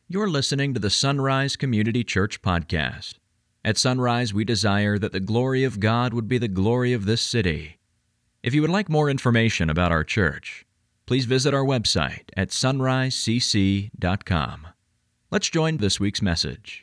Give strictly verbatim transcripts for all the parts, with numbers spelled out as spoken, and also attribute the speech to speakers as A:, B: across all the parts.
A: You're listening to the Sunrise Community Church podcast. At Sunrise, we desire that the glory of God would be the glory of this city. If you would like more information about our church, please visit our website at sunrise c c dot com. Let's join this week's message.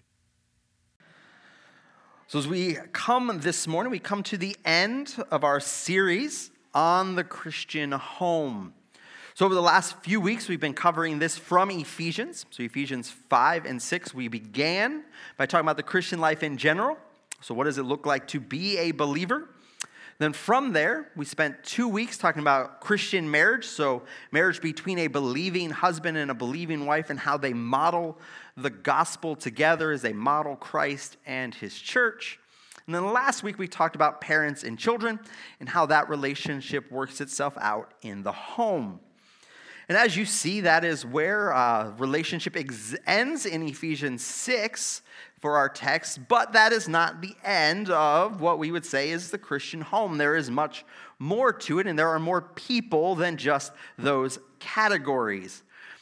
B: So as we come this morning, we come to the end of our series on the Christian home. So over the last few weeks, we've been covering this from Ephesians. So Ephesians five and six, we began by talking about the Christian life in general. So what does it look like to be a believer? Then from there, we spent two weeks talking about Christian marriage. So marriage between a believing husband and a believing wife and how they model the gospel together as they model Christ and his church. And then last week, we talked about parents and children and how that relationship works itself out in the home. And as you see, that is where uh, relationship ex- ends in Ephesians six for our text, but that is not the end of what we would say is the Christian home. There is much more to it, and there are more people than just those categories.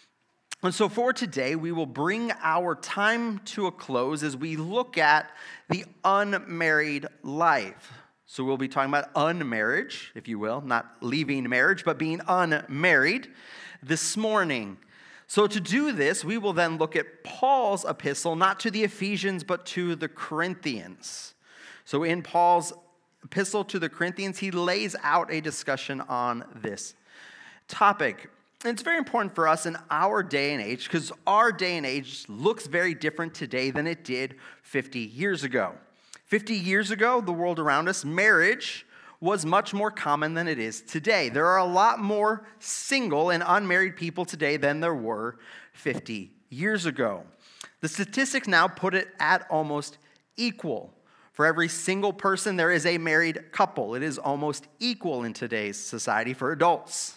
B: And so for today, we will bring our time to a close as we look at the unmarried life. So we'll be talking about unmarriage, if you will, not leaving marriage, but being unmarried this morning. So to do this, we will then look at Paul's epistle, not to the Ephesians, but to the Corinthians. So in Paul's epistle to the Corinthians, he lays out a discussion on this topic. And it's very important for us in our day and age, because our day and age looks very different today than it did fifty years ago. fifty years ago, the world around us, marriage was much more common than it is today. There are a lot more single and unmarried people today than there were fifty years ago. The statistics now put it at almost equal. For every single person, there is a married couple. It is almost equal in today's society for adults.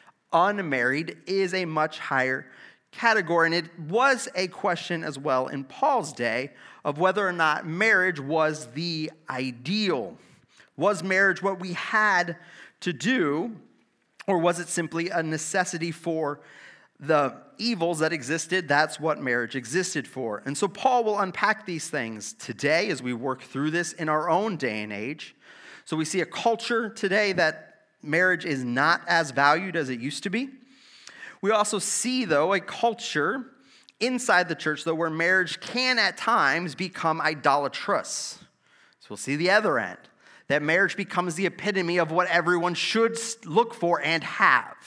B: Unmarried is a much higher category, and it was a question as well in Paul's day of whether or not marriage was the ideal. Was marriage what we had to do, or was it simply a necessity for the evils that existed? That's what marriage existed for. And so Paul will unpack these things today as we work through this in our own day and age. So we see a culture today that marriage is not as valued as it used to be. We also see, though, a culture inside the church, though, where marriage can at times become idolatrous. So we'll see the other end. That marriage becomes the epitome of what everyone should look for and have.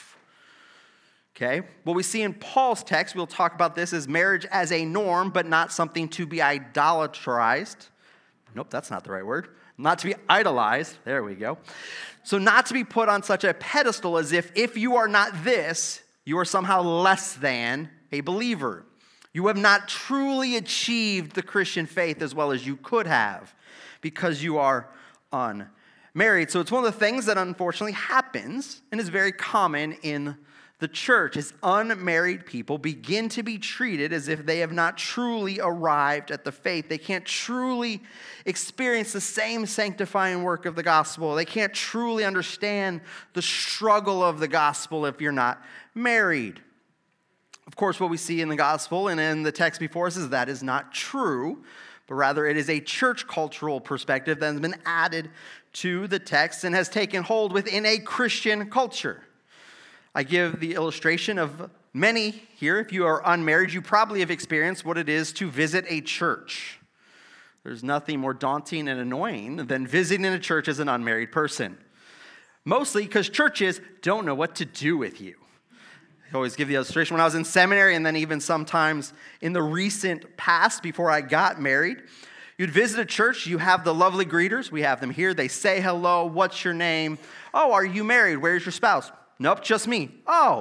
B: Okay? What we see in Paul's text, we'll talk about this as marriage as a norm, but not something to be idolatrized. Nope, that's not the right word. Not to be idolized. There we go. So not to be put on such a pedestal as if if you are not this, you are somehow less than a believer. You have not truly achieved the Christian faith as well as you could have because you are unmarried. So it's one of the things that unfortunately happens and is very common in the church is unmarried people begin to be treated as if they have not truly arrived at the faith. They can't truly experience the same sanctifying work of the gospel. They can't truly understand the struggle of the gospel if you're not married. Of course, what we see in the gospel and in the text before us is that is not true, but rather it is a church cultural perspective that has been added to the text and has taken hold within a Christian culture. I give the illustration of many here. If you are unmarried, you probably have experienced what it is to visit a church. There's nothing more daunting and annoying than visiting a church as an unmarried person. Mostly because churches don't know what to do with you. I always give the illustration when I was in seminary and then even sometimes in the recent past before I got married. You'd visit a church, you have the lovely greeters. We have them here. They say hello. What's your name? Oh, are you married? Where's your spouse? Nope, just me. Oh.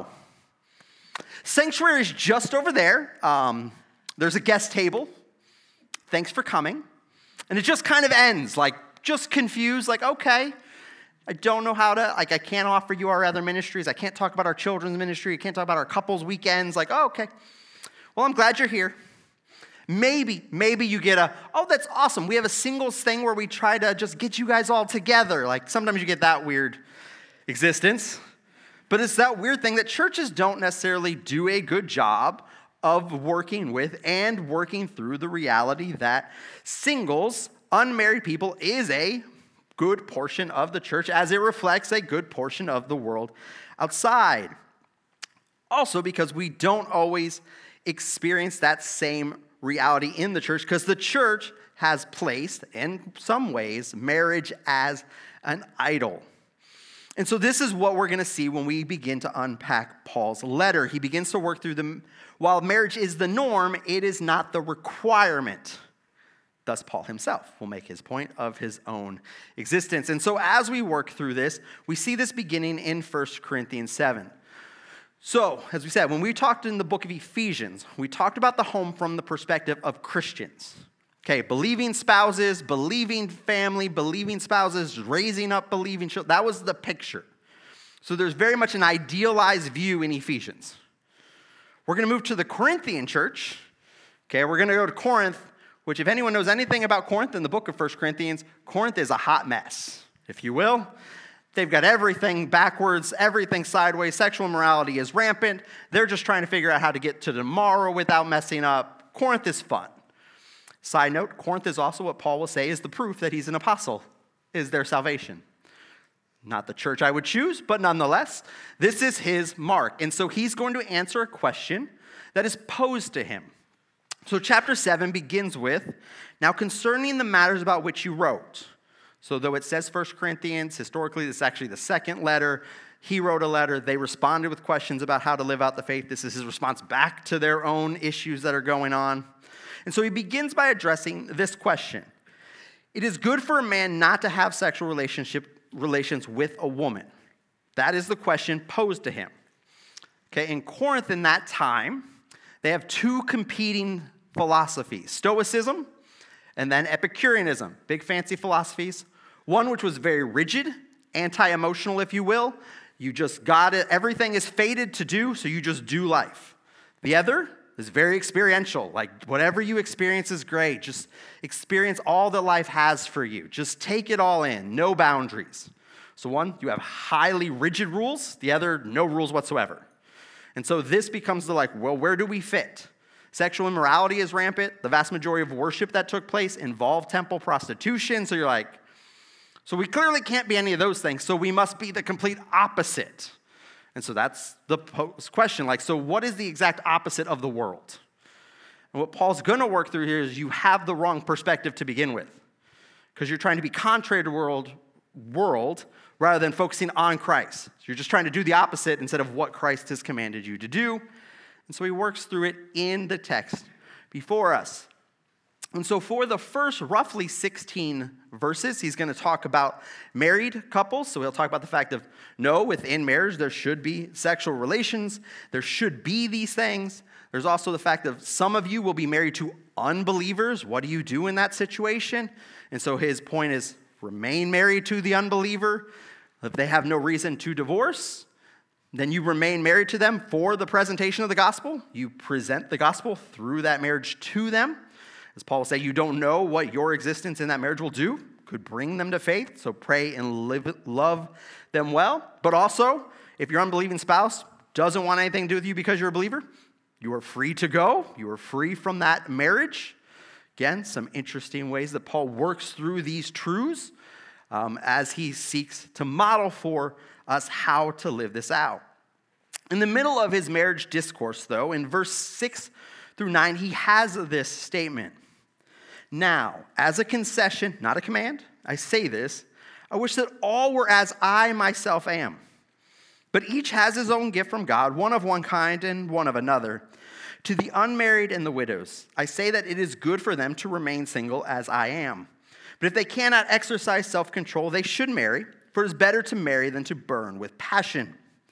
B: Sanctuary is just over there. Um, there's a guest table. Thanks for coming. And it just kind of ends, like just confused, like, okay. I don't know how to, like, I can't offer you our other ministries. I can't talk about our children's ministry. I can't talk about our couples' weekends. Like, oh, okay. Well, I'm glad you're here. Maybe, maybe you get a, oh, that's awesome. We have a singles thing where we try to just get you guys all together. Like, sometimes you get that weird existence. But it's that weird thing that churches don't necessarily do a good job of working with and working through the reality that singles, unmarried people, is a good portion of the church as it reflects a good portion of the world outside. Also, because we don't always experience that same reality in the church, because the church has placed, in some ways, marriage as an idol. And so this is what we're going to see when we begin to unpack Paul's letter. He begins to work through them. While marriage is the norm, it is not the requirement. Thus, Paul himself will make his point of his own existence. And so as we work through this, we see this beginning in First Corinthians seven. So, as we said, when we talked in the book of Ephesians, we talked about the home from the perspective of Christians. Okay, believing spouses, believing family, believing spouses, raising up believing children. That was the picture. So there's very much an idealized view in Ephesians. We're going to move to the Corinthian church. Okay, we're going to go to Corinth, which if anyone knows anything about Corinth in the book of First Corinthians, Corinth is a hot mess, if you will. They've got everything backwards, everything sideways. Sexual immorality is rampant. They're just trying to figure out how to get to tomorrow without messing up. Corinth is fun. Side note, Corinth is also what Paul will say is the proof that he's an apostle, is their salvation. Not the church I would choose, but nonetheless, this is his mark. And so he's going to answer a question that is posed to him. So chapter seven begins with, now concerning the matters about which you wrote. So though it says First Corinthians, historically this is actually the second letter. He wrote a letter. They responded with questions about how to live out the faith. This is his response back to their own issues that are going on. And so he begins by addressing this question. It is good for a man not to have sexual relationship relations with a woman. That is the question posed to him. Okay, in Corinth in that time, they have two competing philosophies, Stoicism and then Epicureanism, big fancy philosophies. One which was very rigid, anti-emotional, if you will. You just got it. Everything is fated to do, so you just do life. The other is very experiential. Like whatever you experience is great. Just experience all that life has for you. Just take it all in. No boundaries. So one, you have highly rigid rules. The other, no rules whatsoever. And so this becomes the like, well, where do we fit? Sexual immorality is rampant. The vast majority of worship that took place involved temple prostitution. So you're like, so we clearly can't be any of those things. So we must be the complete opposite. And so that's the question. Like, so what is the exact opposite of the world? And what Paul's going to work through here is you have the wrong perspective to begin with. Because you're trying to be contrary to the world, world rather than focusing on Christ. So you're just trying to do the opposite instead of what Christ has commanded you to do. And so he works through it in the text before us. And so for the first roughly sixteen verses, he's going to talk about married couples. So he'll talk about the fact of, no, within marriage, there should be sexual relations. There should be these things. There's also the fact of some of you will be married to unbelievers. What do you do in that situation? And so his point is, remain married to the unbeliever. If they have no reason to divorce, then you remain married to them for the presentation of the gospel. You present the gospel through that marriage to them. As Paul will say, you don't know what your existence in that marriage will do. Could bring them to faith, so pray and live, love them well. But also, if your unbelieving spouse doesn't want anything to do with you because you're a believer, you are free to go. You are free from that marriage. Again, some interesting ways that Paul works through these truths um, as he seeks to model for us how to live this out. In the middle of his marriage discourse, though, in verse six through nine, he has this statement. Now, as a concession, not a command, I say this, I wish that all were as I myself am. But each has his own gift from God, one of one kind and one of another. To the unmarried and the widows, I say that it is good for them to remain single as I am. But if they cannot exercise self-control, they should marry, for it is better to marry than to burn with passion.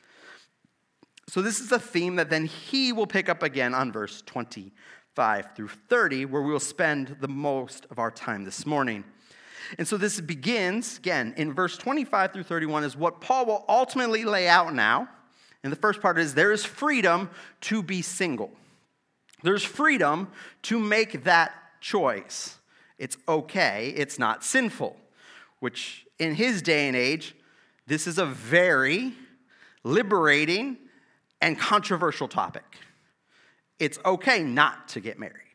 B: So this is a theme that then he will pick up again on verse twenty-five through thirty, where we will spend the most of our time this morning. And so this begins, again, in verse twenty-five through thirty-one is what Paul will ultimately lay out now. And the first part is there is freedom to be single. There's freedom to make that choice. It's okay. It's not sinful, which in his day and age, this is a very liberating and controversial topic. it's okay not to get married.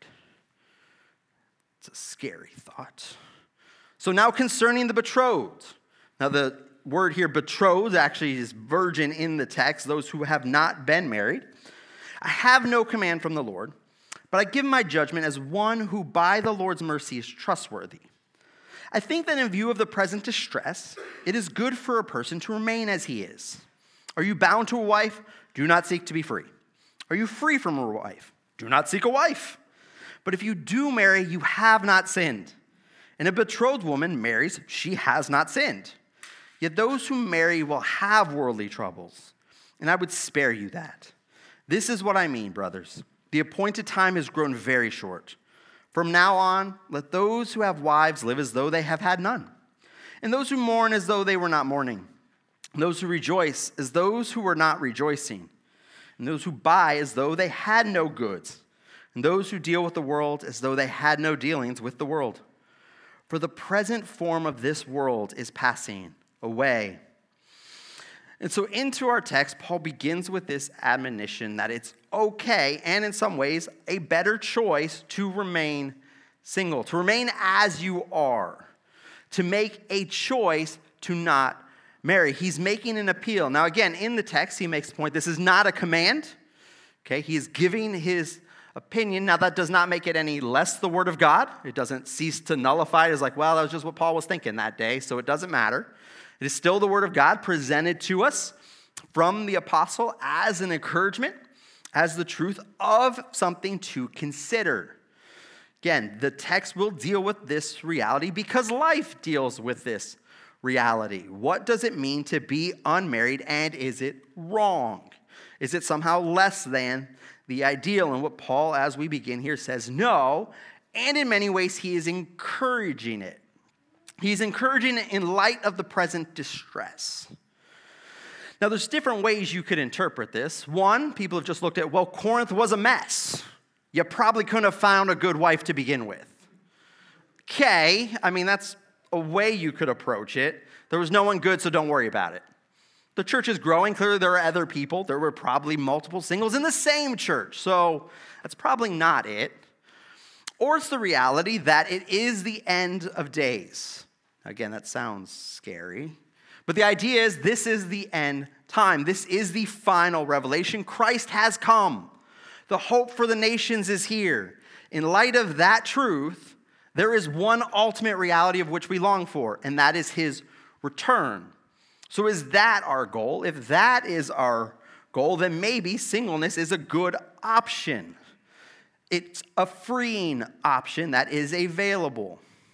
B: It's a scary thought. So now concerning the betrothed. Now the word here, betrothed, actually is virgin in the text, those who have not been married. I have no command from the Lord, but I give my judgment as one who by the Lord's mercy is trustworthy. I think that in view of the present distress, it is good for a person to remain as he is. Are you bound to a wife? Do not seek to be free. Are you free from a wife? Do not seek a wife. But if you do marry, you have not sinned. And a betrothed woman marries, she has not sinned. Yet those who marry will have worldly troubles, and I would spare you that. This is what I mean, brothers. The appointed time has grown very short. From now on, let those who have wives live as though they have had none, and those who mourn as though they were not mourning, and those who rejoice as those who were not rejoicing, and those who buy as though they had no goods, and those who deal with the world as though they had no dealings with the world. For the present form of this world is passing away. And so into our text, Paul begins with this admonition that it's okay, and in some ways, a better choice to remain single, to remain as you are, to make a choice to not marry. He's making an appeal. Now again, in the text, he makes the point, this is not a command. Okay, he is giving his opinion. Now that does not make it any less the word of God. It doesn't cease to nullify it as like, well, that was just what Paul was thinking that day, so it doesn't matter. It is still the word of God presented to us from the apostle as an encouragement, as the truth of something to consider. Again, the text will deal with this reality because life deals with this reality. What does it mean to be unmarried, and is it wrong? Is it somehow less than the ideal? And what Paul, as we begin here, says no, and in many ways he is encouraging it. He's encouraging it in light of the present distress. Now, there's different ways you could interpret this. One, people have just looked at, well, Corinth was a mess. You probably couldn't have found a good wife to begin with. Okay, I mean, that's a way you could approach it. There was no one good, so don't worry about it. The church is growing. Clearly, there are other people. There were probably multiple singles in the same church, so that's probably not it. Or it's the reality that it is the end of days. Again, that sounds scary. But the idea is this is the end time. This is the final revelation. Christ has come. The hope for the nations is here. In light of that truth, there is one ultimate reality of which we long for, and that is his return. So is that our goal? If that is our goal, then maybe singleness is a good option. It's a freeing option that is available.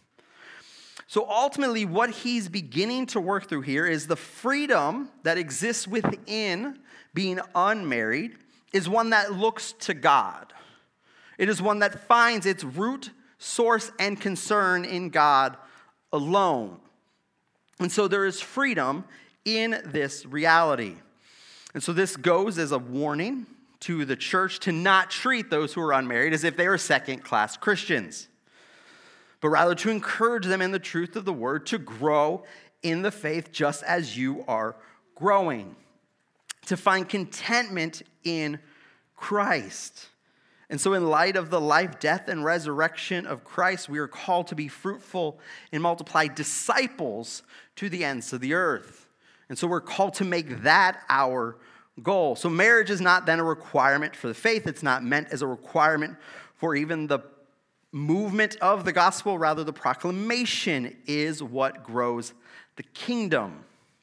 B: So ultimately, what he's beginning to work through here is the freedom that exists within being unmarried is one that looks to God. It is one that finds its root, source, and concern in God alone. And so there is freedom in this reality. And so this goes as a warning to the church to not treat those who are unmarried as if they are second-class Christians, but rather to encourage them in the truth of the word to grow in the faith just as you are growing, to find contentment in Christ. And so in light of the life, death, and resurrection of Christ, we are called to be fruitful and multiply disciples to the ends of the earth. And so we're called to make that our goal. So marriage is not then a requirement for the faith. It's not meant as a requirement for even the movement of the gospel. Rather, the proclamation is what grows the kingdom.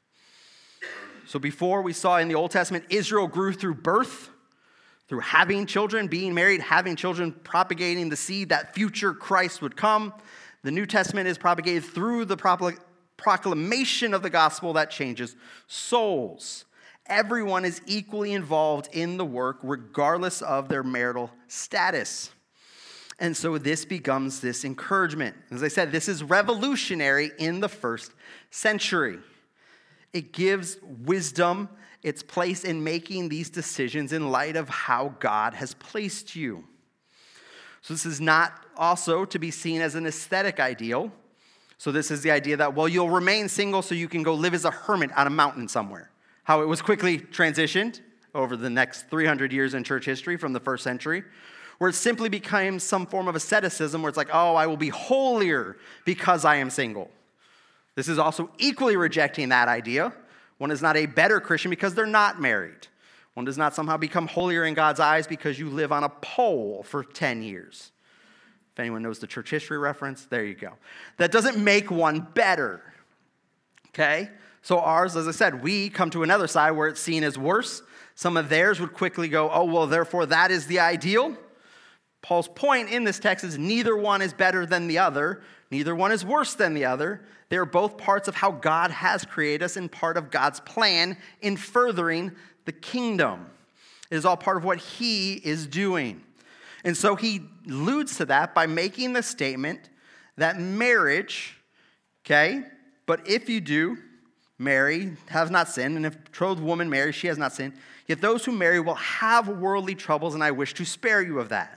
B: So before we saw in the Old Testament, Israel grew through birth, through having children, being married, having children, propagating the seed that future Christ would come. The New Testament is propagated through the proclamation of the gospel that changes souls. Everyone is equally involved in the work, regardless of their marital status. And so this becomes this encouragement. As I said, this is revolutionary in the first century. It gives wisdom its place in making these decisions in light of how God has placed you. So this is not also to be seen as an aesthetic ideal. So this is the idea that, well, you'll remain single so you can go live as a hermit on a mountain somewhere. How it was quickly transitioned over the next three hundred years in church history from the first century, where it simply became some form of asceticism where it's like, oh, I will be holier because I am single. This is also equally rejecting that idea. One is not a better Christian because they're not married. One does not somehow become holier in God's eyes because you live on a pole for ten years. If anyone knows the church history reference, there you go. That doesn't make one better. Okay? So ours, as I said, we come to another side where it's seen as worse. Some of theirs would quickly go, oh, well, therefore that is the ideal. Paul's point in this text is neither one is better than the other. Neither one is worse than the other. They are both parts of how God has created us and part of God's plan in furthering the kingdom. It is all part of what he is doing. And so he alludes to that by making the statement that marriage, okay, but if you do marry, has not sinned, and if betrothed woman marries, she has not sinned, yet those who marry will have worldly troubles, and I wish to spare you of that.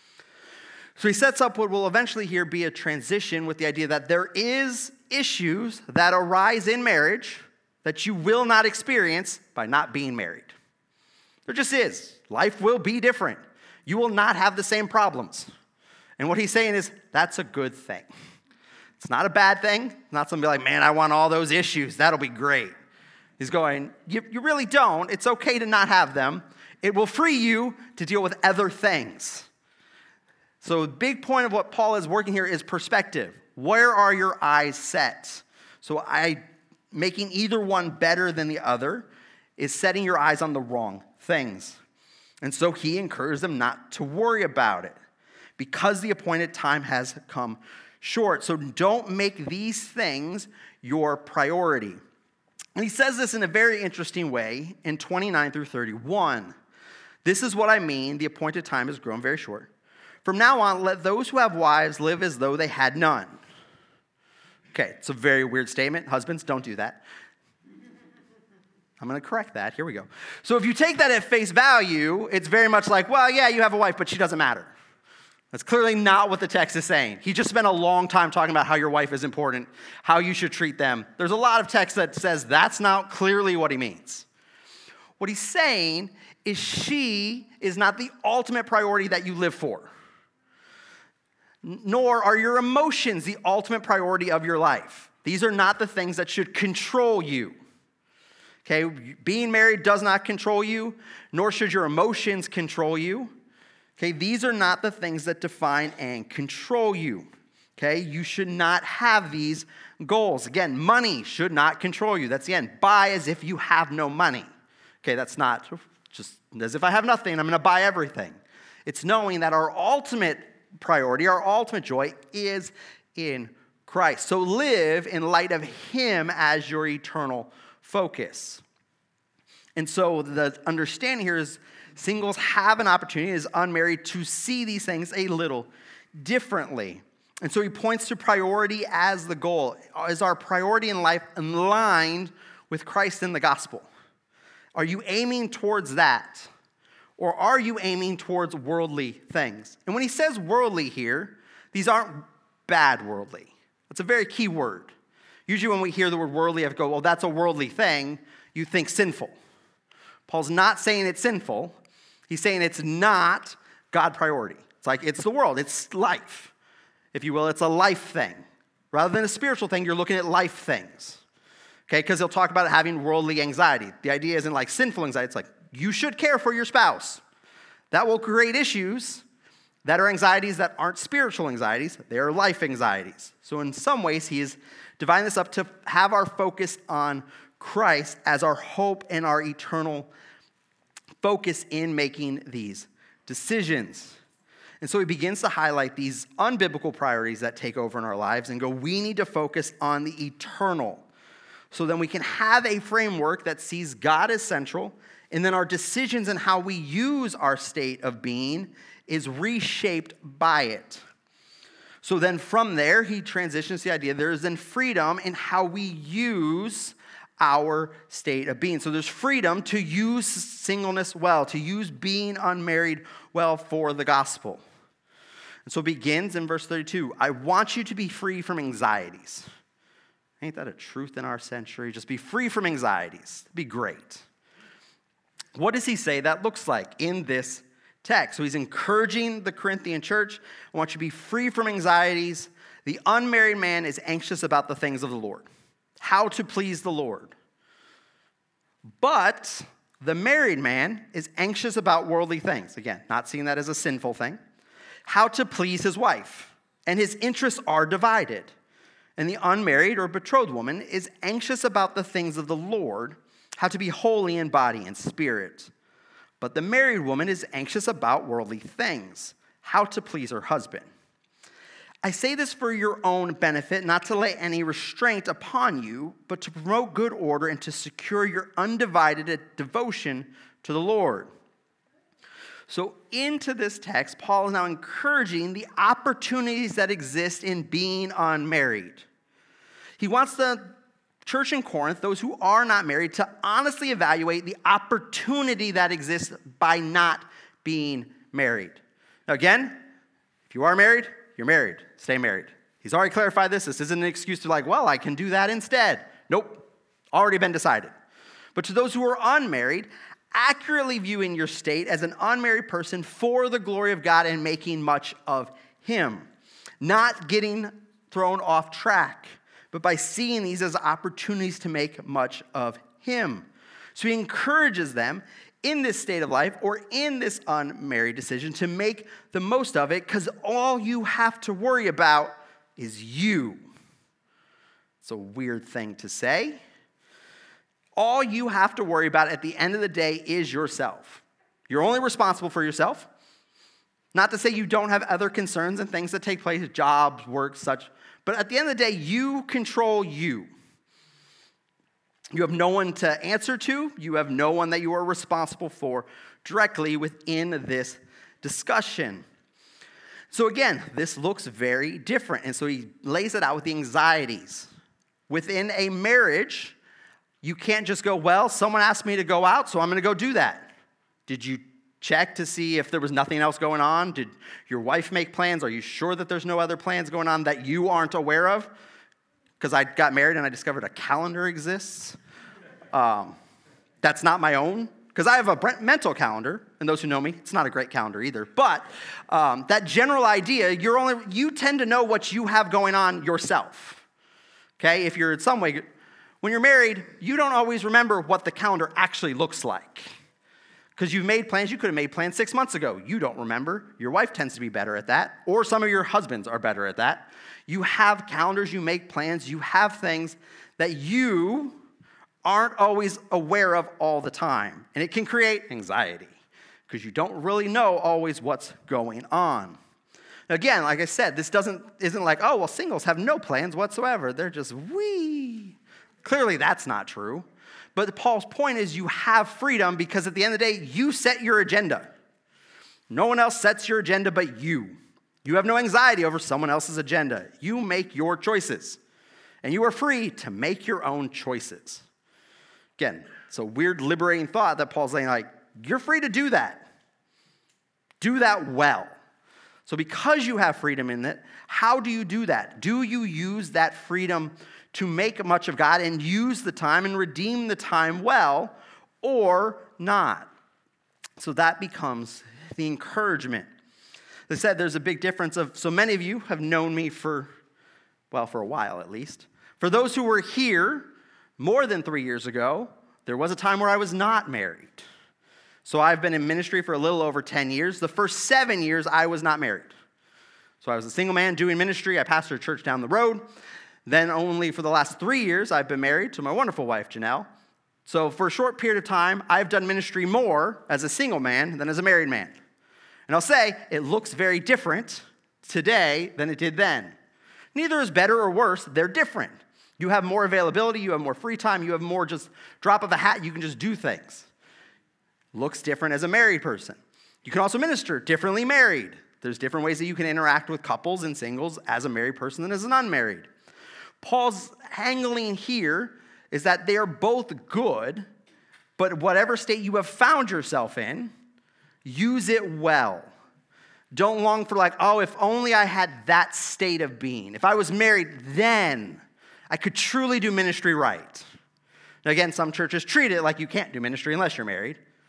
B: So he sets up what will eventually here be a transition with the idea that there is issues that arise in marriage that you will not experience by not being married. There just is. Life will be different. You will not have the same problems. And what he's saying is, that's a good thing. It's not a bad thing. It's not something like, man, I want all those issues. That'll be great. He's going, you, you really don't. It's okay to not have them. It will free you to deal with other things. So the big point of what Paul is working here is perspective. Where are your eyes set? So I making either one better than the other is setting your eyes on the wrong things. And so he encourages them not to worry about it because the appointed time has come short. So don't make these things your priority. And he says this in a very interesting way in twenty-nine through thirty-one. This is what I mean, the appointed time has grown very short. From now on, let those who have wives live as though they had none. Okay, it's a very weird statement. Husbands, don't do that. I'm going to correct that. Here we go. So if you take that at face value, it's very much like, well, yeah, you have a wife, but she doesn't matter. That's clearly not what the text is saying. He just spent a long time talking about how your wife is important, how you should treat them. There's a lot of text that says that's not clearly what he means. What he's saying is she is not the ultimate priority that you live for. Nor are your emotions the ultimate priority of your life. These are not the things that should control you. Okay, being married does not control you, nor should your emotions control you. Okay, these are not the things that define and control you. Okay, you should not have these goals. Again, money should not control you. That's the end. Buy as if you have no money. Okay, that's not just as if I have nothing, I'm going to buy everything. It's knowing that our ultimate priority, our ultimate joy is in Christ. So live in light of him as your eternal focus. And so the understanding here is singles have an opportunity as unmarried to see these things a little differently. And so he points to priority as the goal. Is our priority in life aligned with Christ in the gospel? Are you aiming towards that? Or are you aiming towards worldly things? And when he says worldly here, these aren't bad worldly. That's a very key word. Usually when we hear the word worldly, I go, well, that's a worldly thing. You think sinful. Paul's not saying it's sinful. He's saying it's not God priority. It's like it's the world. It's life. If you will, it's a life thing. Rather than a spiritual thing, you're looking at life things. Okay, because he'll talk about having worldly anxiety. The idea isn't like sinful anxiety. It's like you should care for your spouse. That will create issues that are anxieties that aren't spiritual anxieties. They are life anxieties. So in some ways, he is dividing this up to have our focus on Christ as our hope and our eternal focus in making these decisions. And so he begins to highlight these unbiblical priorities that take over in our lives and go, we need to focus on the eternal. So then we can have a framework that sees God as central, and then our decisions and how we use our state of being is reshaped by it. So then from there, he transitions to the idea there is then freedom in how we use our state of being. So there's freedom to use singleness well, to use being unmarried well for the gospel. And so it begins in verse thirty-two. I want you to be free from anxieties. Ain't that a truth in our century? Just be free from anxieties. It'd be great. What does he say that looks like in this text? So he's encouraging the Corinthian church. I want you to be free from anxieties. The unmarried man is anxious about the things of the Lord, how to please the Lord. But the married man is anxious about worldly things. Again, not seeing that as a sinful thing. How to please his wife. And his interests are divided. And the unmarried or betrothed woman is anxious about the things of the Lord, how to be holy in body and spirit. But the married woman is anxious about worldly things, how to please her husband. I say this for your own benefit, not to lay any restraint upon you, but to promote good order and to secure your undivided devotion to the Lord. So into this text, Paul is now encouraging the opportunities that exist in being unmarried. He wants the church in Corinth, those who are not married, to honestly evaluate the opportunity that exists by not being married. Now again, if you are married, you're married. Stay married. He's already clarified this. This isn't an excuse to like, well, I can do that instead. Nope. Already been decided. But to those who are unmarried, accurately viewing your state as an unmarried person for the glory of God and making much of him. Not getting thrown off track, but by seeing these as opportunities to make much of him. So he encourages them in this state of life or in this unmarried decision to make the most of it, because all you have to worry about is you. It's a weird thing to say. All you have to worry about at the end of the day is yourself. You're only responsible for yourself. Not to say you don't have other concerns and things that take place, jobs, work, such, but at the end of the day, you control you. You have no one to answer to. You have no one that you are responsible for directly within this discussion. So again, this looks very different. And so he lays it out with the anxieties. Within a marriage, you can't just go, well, someone asked me to go out, so I'm going to go do that. Did you check to see if there was nothing else going on? Did your wife make plans? Are you sure that there's no other plans going on that you aren't aware of? Because I got married and I discovered a calendar exists. Um, that's not my own, because I have a mental calendar, and those who know me, it's not a great calendar either. But um, that general idea, you're only you tend to know what you have going on yourself. Okay, if you're in some way, when you're married, you don't always remember what the calendar actually looks like, because you've made plans. You could have made plans six months ago. You don't remember. Your wife tends to be better at that, or some of your husbands are better at that. You have calendars. You make plans. You have things that you aren't always aware of all the time. And it can create anxiety because you don't really know always what's going on. Again, like I said, this doesn't isn't like, oh, well, singles have no plans whatsoever. They're just wee. Clearly that's not true. But Paul's point is you have freedom because at the end of the day, you set your agenda. No one else sets your agenda but you. You have no anxiety over someone else's agenda. You make your choices. And you are free to make your own choices. Again, it's a weird, liberating thought that Paul's saying, like, you're free to do that. Do that well. So because you have freedom in it, how do you do that? Do you use that freedom to make much of God and use the time and redeem the time well, or not? So that becomes the encouragement. As I said, there's a big difference of, so many of you have known me for, well, for a while at least. For those who were here more than three years ago, there was a time where I was not married. So I've been in ministry for a little over ten years. The first seven years, I was not married. So I was a single man doing ministry. I pastored a church down the road. Then only for the last three years, I've been married to my wonderful wife, Janelle. So for a short period of time, I've done ministry more as a single man than as a married man. And I'll say, it looks very different today than it did then. Neither is better or worse. They're different. You have more availability. You have more free time. You have more just drop of a hat. You can just do things. Looks different as a married person. You can also minister differently married. There's different ways that you can interact with couples and singles as a married person than as an unmarried. Paul's angling here is that they are both good, but whatever state you have found yourself in, use it well. Don't long for like, oh, if only I had that state of being. If I was married, then I could truly do ministry right. Now again, some churches treat it like you can't do ministry unless you're married.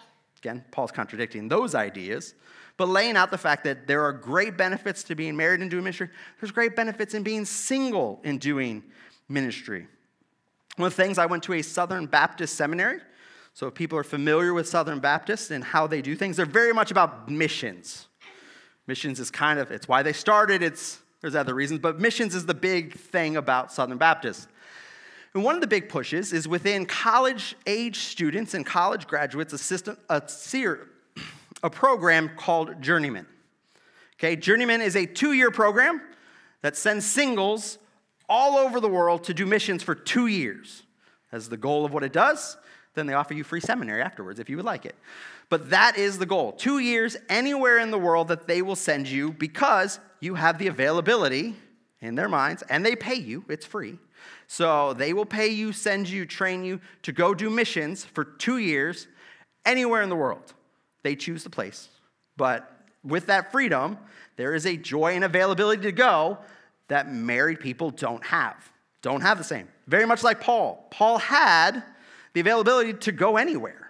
B: Again, Paul's contradicting those ideas, but laying out the fact that there are great benefits to being married and doing ministry. There's great benefits in being single and doing ministry. One of the things, I went to a Southern Baptist seminary. So if people are familiar with Southern Baptists and how they do things, they're very much about missions. Missions is kind of, it's why they started. It's There's other reasons, but missions is the big thing about Southern Baptists. And one of the big pushes is within college-age students and college graduates, a, system, a, ser- a program called Journeyman. Okay, Journeyman is a two-year program that sends singles all over the world to do missions for two years. That's the goal of what it does. Then they offer you free seminary afterwards if you would like it. But that is the goal. Two years anywhere in the world that they will send you because you have the availability in their minds, and they pay you. It's free. So they will pay you, send you, train you to go do missions for two years anywhere in the world. They choose the place. But with that freedom, there is a joy and availability to go that married people don't have. Don't have the same. Very much like Paul. Paul had the availability to go anywhere.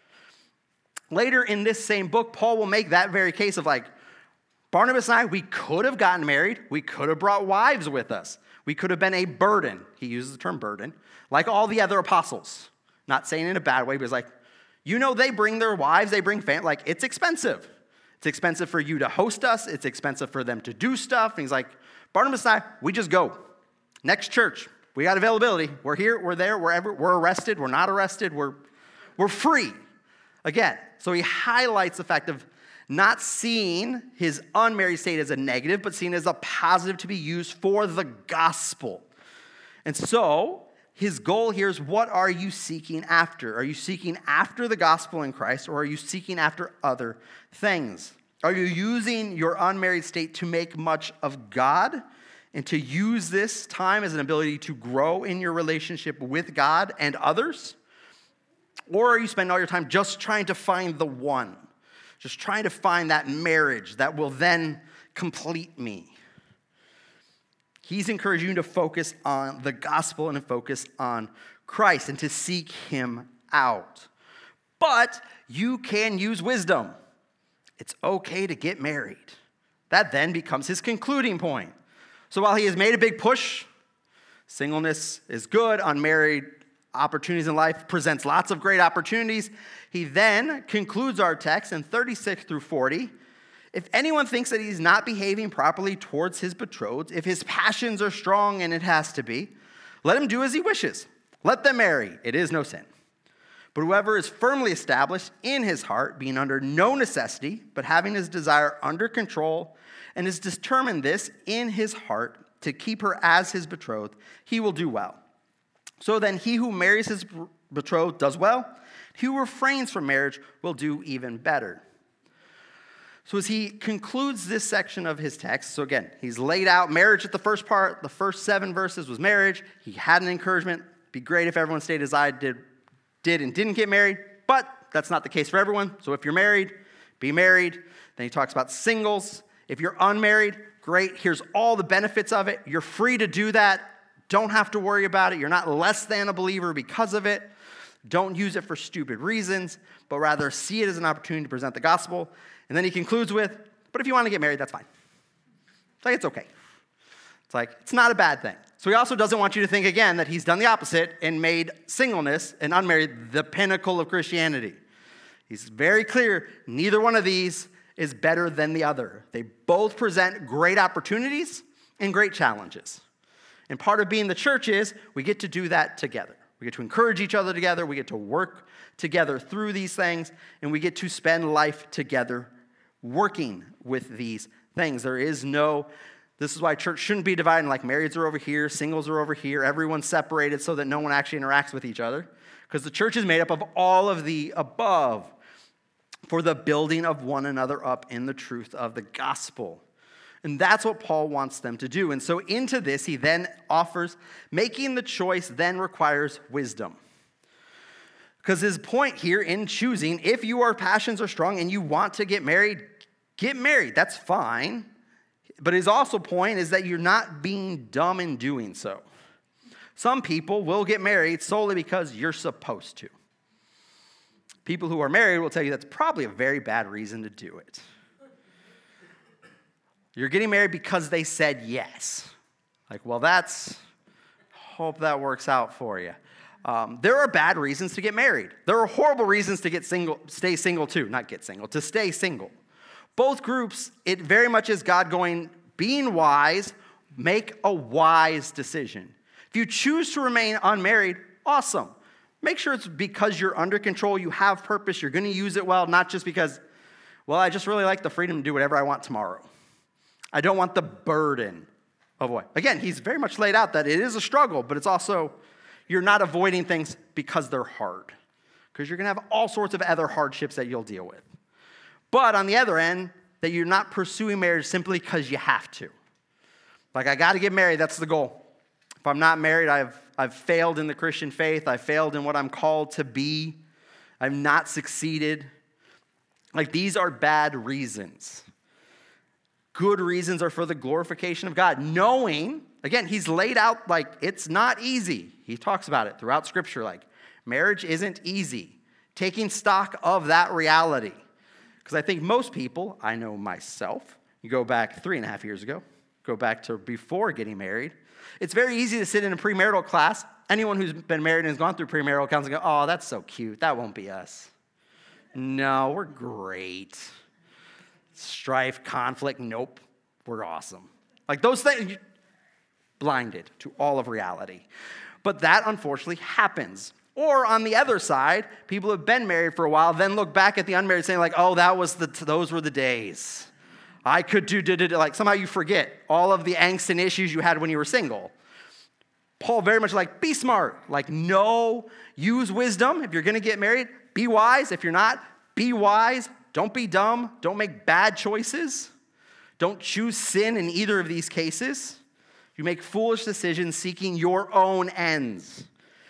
B: Later in this same book, Paul will make that very case of like, Barnabas and I, we could have gotten married. We could have brought wives with us. We could have been a burden. He uses the term burden, like all the other apostles. Not saying in a bad way, but it's like, you know, they bring their wives, they bring family. Like, it's expensive. It's expensive for you to host us. It's expensive for them to do stuff. And he's like, Barnabas and I, we just go. Next church, we got availability. We're here, we're there, wherever. We're arrested, we're not arrested, we're, we're free. Again, so he highlights the fact of not seeing his unmarried state as a negative, but seen as a positive to be used for the gospel. And so, his goal here is, what are you seeking after? Are you seeking after the gospel in Christ, or are you seeking after other things? Are you using your unmarried state to make much of God and to use this time as an ability to grow in your relationship with God and others? Or are you spending all your time just trying to find the one? Just trying to find that marriage that will then complete me. He's encouraging you to focus on the gospel and to focus on Christ and to seek him out. But you can use wisdom. It's okay to get married. That then becomes his concluding point. So while he has made a big push, singleness is good, unmarried opportunities in life presents lots of great opportunities. He then concludes our text in thirty-six through forty. If anyone thinks that he's not behaving properly towards his betrothed, if his passions are strong, and it has to be, let him do as he wishes. Let them marry. It is no sin. But whoever is firmly established in his heart, being under no necessity, but having his desire under control, and has determined this in his heart to keep her as his betrothed, he will do well. So then he who marries his betrothed does well. He who refrains from marriage will do even better. So as he concludes this section of his text, so again, he's laid out marriage at the first part. The first seven verses was marriage. He had an encouragement. It'd be great if everyone stayed as I did, did and didn't get married, but that's not the case for everyone. So if you're married, be married. Then he talks about singles. If you're unmarried, great. Here's all the benefits of it. You're free to do that. Don't have to worry about it. You're not less than a believer because of it. Don't use it for stupid reasons, but rather see it as an opportunity to present the gospel. And then he concludes with, but if you want to get married, that's fine. It's like, it's okay. It's like, it's not a bad thing. So he also doesn't want you to think again that he's done the opposite and made singleness and unmarried the pinnacle of Christianity. He's very clear, neither one of these is better than the other. They both present great opportunities and great challenges. And part of being the church is we get to do that together. We get to encourage each other together. We get to work together through these things. And we get to spend life together working with these things. There is no, this is why church shouldn't be divided like marrieds are over here, singles are over here, everyone's separated so that no one actually interacts with each other. Because the church is made up of all of the above for the building of one another up in the truth of the gospel. And that's what Paul wants them to do. And so into this, he then offers, making the choice then requires wisdom. Because his point here in choosing, if your passions are strong and you want to get married, get married. That's fine. But his also point is that you're not being dumb in doing so. Some people will get married solely because you're supposed to. People who are married will tell you that's probably a very bad reason to do it. You're getting married because they said yes. Like, well, that's, hope that works out for you. Um, there are bad reasons to get married. There are horrible reasons to get single, stay single too, not get single, to stay single. Both groups, it very much is God going, being wise, make a wise decision. If you choose to remain unmarried, awesome. Make sure it's because you're under control, you have purpose, you're going to use it well, not just because, well, I just really like the freedom to do whatever I want tomorrow. I don't want the burden of what. Again, he's very much laid out that it is a struggle, but it's also, you're not avoiding things because they're hard. Because you're going to have all sorts of other hardships that you'll deal with. But on the other end, that you're not pursuing marriage simply because you have to. Like, I got to get married, that's the goal. If I'm not married, I've I've failed in the Christian faith. I've failed in what I'm called to be. I've not succeeded. Like, these are bad reasons. Good reasons are for the glorification of God. Knowing, again, he's laid out, like, it's not easy. He talks about it throughout Scripture, like, marriage isn't easy. Taking stock of that reality. Because I think most people, I know myself, you go back three and a half years ago, go back to before getting married, it's very easy to sit in a premarital class. Anyone who's been married and has gone through premarital counseling go, oh, that's so cute. That won't be us. No, we're great. Strife, conflict, nope. We're awesome. Like those things, blinded to all of reality. But that unfortunately happens. Or on the other side, people who have been married for a while then look back at the unmarried saying like, oh, that was the those were the days. I could do, did it, like somehow you forget all of the angst and issues you had when you were single. Paul very much like, be smart. Like, no, use wisdom. If you're going to get married, be wise. If you're not, be wise. Don't be dumb. Don't make bad choices. Don't choose sin in either of these cases. You make foolish decisions seeking your own ends.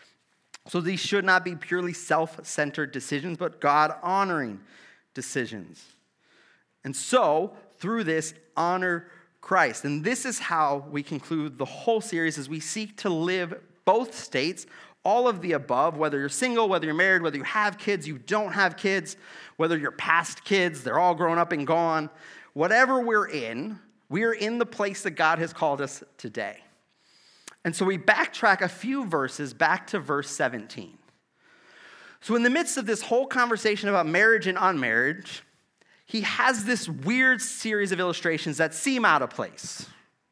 B: So these should not be purely self-centered decisions, but God-honoring decisions. And so, through this, honor Christ. And this is how we conclude the whole series as we seek to live both states, all of the above, whether you're single, whether you're married, whether you have kids, you don't have kids, whether you're past kids, they're all grown up and gone. Whatever we're in, we are in the place that God has called us today. And so we backtrack a few verses back to verse seventeen. So in the midst of this whole conversation about marriage and unmarriage, he has this weird series of illustrations that seem out of place.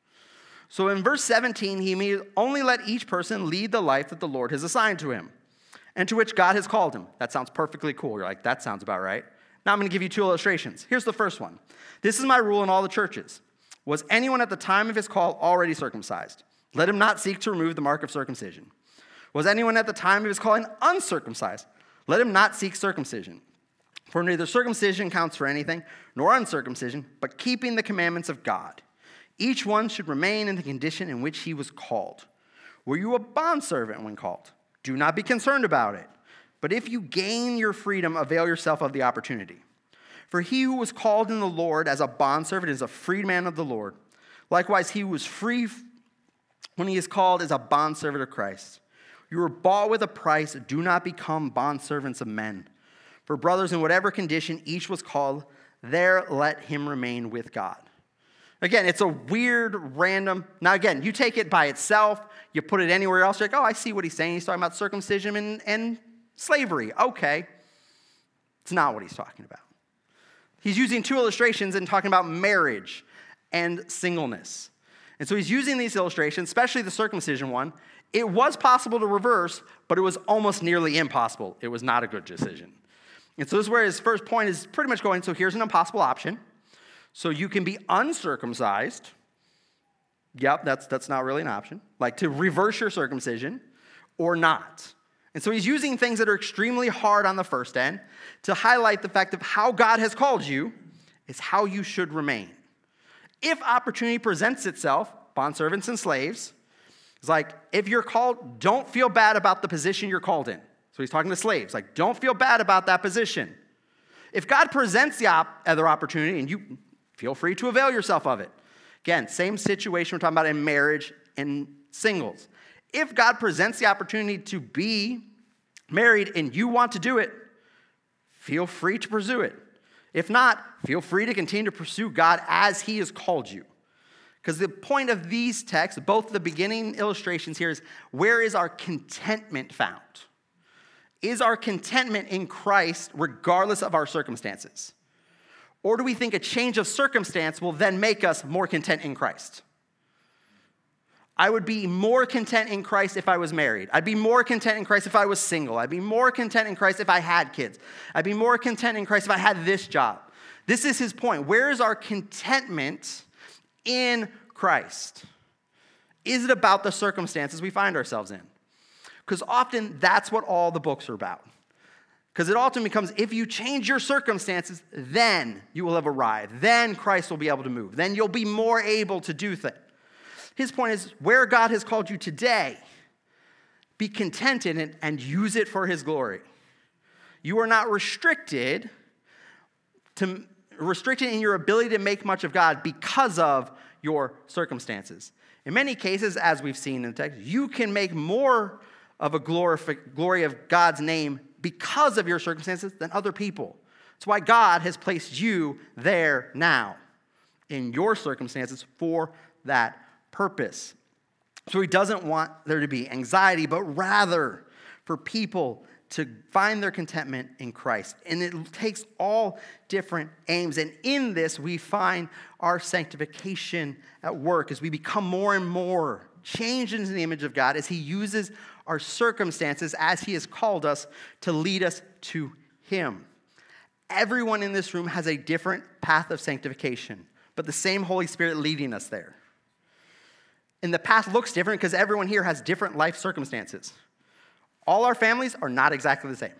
B: So in verse seventeen, he means only let each person lead the life that the Lord has assigned to him and to which God has called him. That sounds perfectly cool. You're like, that sounds about right. Now I'm going to give you two illustrations. Here's the first one. This is my rule in all the churches. Was anyone at the time of his call already circumcised? Let him not seek to remove the mark of circumcision. Was anyone at the time of his calling uncircumcised? Let him not seek circumcision. For neither circumcision counts for anything, nor uncircumcision, but keeping the commandments of God. Each one should remain in the condition in which he was called. Were you a bondservant when called? Do not be concerned about it. But if you gain your freedom, avail yourself of the opportunity. For he who was called in the Lord as a bondservant is a freedman of the Lord. Likewise, he who was free when he is called is a bondservant of Christ. You were bought with a price. Do not become bondservants of men. For brothers, in whatever condition each was called, there let him remain with God. Again, it's a weird, random. Now, again, you take it by itself, you put it anywhere else, you're like, oh, I see what he's saying. He's talking about circumcision and, and slavery. Okay. It's not what he's talking about. He's using two illustrations and talking about marriage and singleness. And so he's using these illustrations, especially the circumcision one. It was possible to reverse, but it was almost nearly impossible. It was not a good decision. And so this is where his first point is pretty much going, so here's an impossible option. So you can be uncircumcised. Yep, that's, that's not really an option. Like to reverse your circumcision or not. And so he's using things that are extremely hard on the first end to highlight the fact of how God has called you is how you should remain. If opportunity presents itself, bondservants and slaves, it's like, if you're called, don't feel bad about the position you're called in. So he's talking to slaves, like, don't feel bad about that position. If God presents the op- other opportunity, and you feel free to avail yourself of it. Again, same situation we're talking about in marriage and singles. If God presents the opportunity to be married and you want to do it, feel free to pursue it. If not, feel free to continue to pursue God as he has called you. Because the point of these texts, both the beginning illustrations here, is where is our contentment found? Is our contentment in Christ regardless of our circumstances? Or do we think a change of circumstance will then make us more content in Christ? I would be more content in Christ if I was married. I'd be more content in Christ if I was single. I'd be more content in Christ if I had kids. I'd be more content in Christ if I had this job. This is his point. Where is our contentment in Christ? Is it about the circumstances we find ourselves in? Because often that's what all the books are about. Because it often becomes, if you change your circumstances, then you will have arrived. Then Christ will be able to move. Then you'll be more able to do things. His point is, where God has called you today, be content in it and use it for his glory. You are not restricted to restricted in your ability to make much of God because of your circumstances. In many cases, as we've seen in the text, you can make more of a glorifi- glory of God's name because of your circumstances than other people. That's why God has placed you there now in your circumstances for that purpose. So he doesn't want there to be anxiety, but rather for people to find their contentment in Christ. And it takes all different aims. And in this, we find our sanctification at work as we become more and more changed into the image of God as he uses our circumstances as he has called us to lead us to him. Everyone in this room has a different path of sanctification, but the same Holy Spirit leading us there. And the path looks different because everyone here has different life circumstances. All our families are not exactly the same.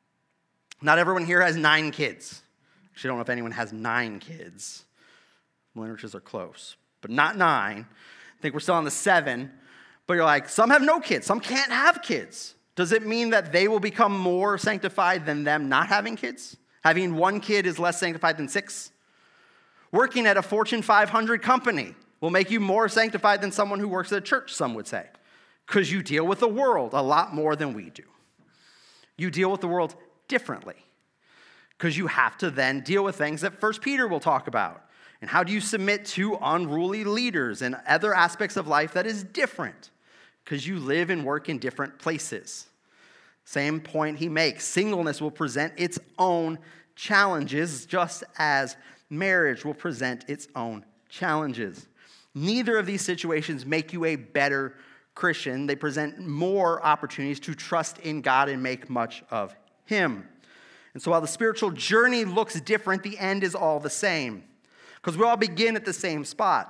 B: Not everyone here has nine kids. Actually, I don't know if anyone has nine kids. Lineages are close, but not nine. I think we're still on the seven. But you're like, some have no kids. Some can't have kids. Does it mean that they will become more sanctified than them not having kids? Having one kid is less sanctified than six? Working at a Fortune five hundred company will make you more sanctified than someone who works at a church, some would say, because you deal with the world a lot more than we do. You deal with the world differently because you have to then deal with things that First Peter will talk about. And how do you submit to unruly leaders and other aspects of life that is different because you live and work in different places. Same point he makes. Singleness will present its own challenges just as marriage will present its own challenges. Neither of these situations make you a better Christian. They present more opportunities to trust in God and make much of him. And so while the spiritual journey looks different, the end is all the same. Because we all begin at the same spot.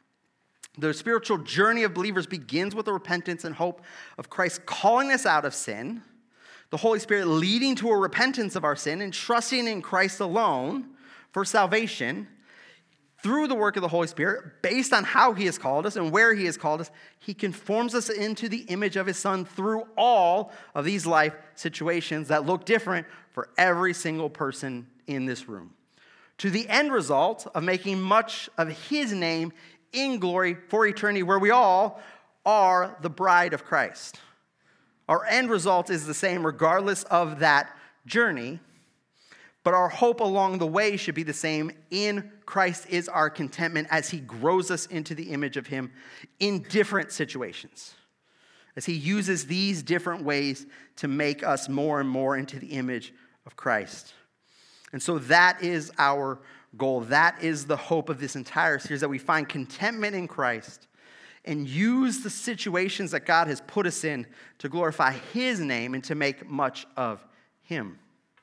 B: The spiritual journey of believers begins with the repentance and hope of Christ calling us out of sin, the Holy Spirit leading to a repentance of our sin and trusting in Christ alone for salvation. Through the work of the Holy Spirit, based on how he has called us and where he has called us, he conforms us into the image of his Son through all of these life situations that look different for every single person in this room, to the end result of making much of his name in glory for eternity, where we all are the bride of Christ. Our end result is the same regardless of that journey, but our hope along the way should be the same. In Christ is our contentment as he grows us into the image of him in different situations, as he uses these different ways to make us more and more into the image of Christ. And so that is our goal. That is the hope of this entire series, that we find contentment in Christ and use the situations that God has put us in to glorify his name and to make much of him.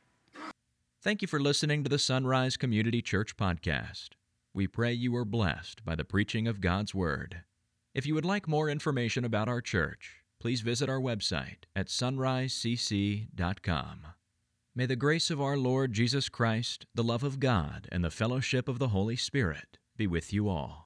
A: Thank you for listening to the Sunrise Community Church podcast. We pray you are blessed by the preaching of God's Word. If you would like more information about our church, please visit our website at sunrise c c dot com. May the grace of our Lord Jesus Christ, the love of God, and the fellowship of the Holy Spirit be with you all.